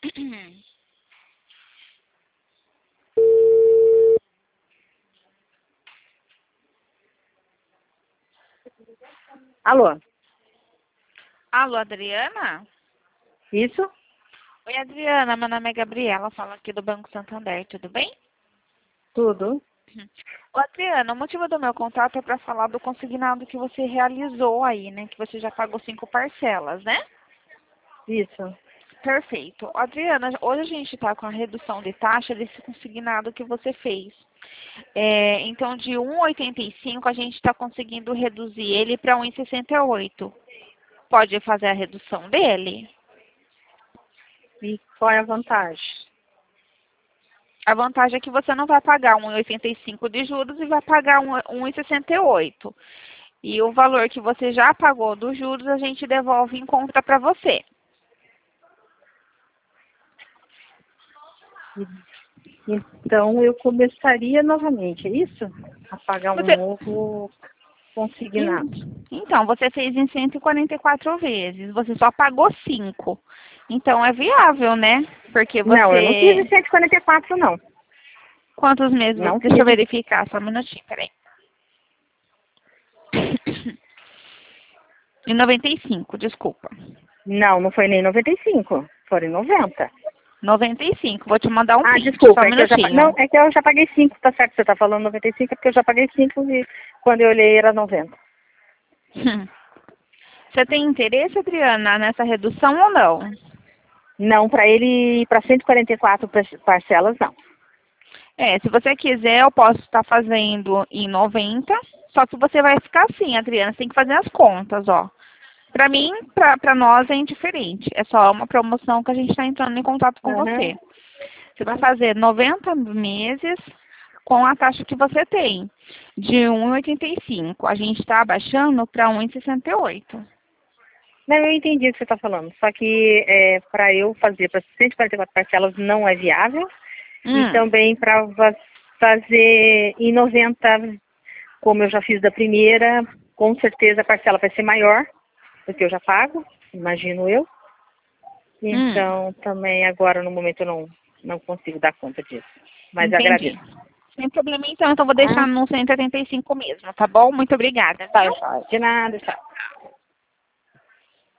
Alô? Alô, Adriana? Isso? Oi, Adriana. Meu nome é Gabriela. Falo aqui do Banco Santander. Tudo bem? Tudo? Ô, Adriana, o motivo do meu contato é para falar do consignado que você realizou aí, né? Que você já pagou 5 parcelas, né? Isso. Perfeito. Adriana, hoje a gente está com a redução de taxa desse consignado que você fez. Então, de 1,85 a gente está conseguindo reduzir ele para 1,68. Pode fazer a redução dele? E qual é a vantagem? A vantagem é que você não vai pagar 1,85 de juros e vai pagar 1,68. E o valor que você já pagou dos juros a gente devolve em conta para você. Então eu começaria novamente, é isso? A pagar um Você, novo consignado. então, você fez em 144 vezes, você só pagou 5. Então é viável, né? Porque Não, eu não fiz em você. 144, não. Quantos meses? Não Deixa eu fiz. verificar, só um minutinho, peraí. Em 95, desculpa. Não, não foi nem 95. Foram 90. 95, vou te mandar um Ah, print, só desculpa, um é que eu já, não, minutinho. é que eu já paguei 5, tá certo? Você tá falando 95, é porque eu já paguei 5 e quando eu olhei era 90. Você tem interesse, Adriana, nessa redução ou não? Não, para ele ir para 144 parcelas, não. Se você quiser, eu posso estar fazendo em 90, só que você vai ficar assim, Adriana, você tem que fazer as contas, ó. Pra mim, pra nós é indiferente. É só uma promoção que a gente está entrando em contato com Aham. você. Você vai fazer 90 meses com a taxa que você tem, de 1,85. A gente está abaixando para 1,68. Não, eu entendi o que você está falando. Só que para eu fazer para 144 parcelas não é viável. E Hum, também para fazer em 90, como eu já fiz da primeira, com certeza a parcela vai ser maior, porque eu já pago, imagino eu. hum, Então também agora no momento eu não consigo dar conta disso. Mas entendi. agradeço. Sem problema então vou deixar Tá? no 175 mesmo, tá bom? Muito obrigada, Tá, viu? joia. De nada, tchau.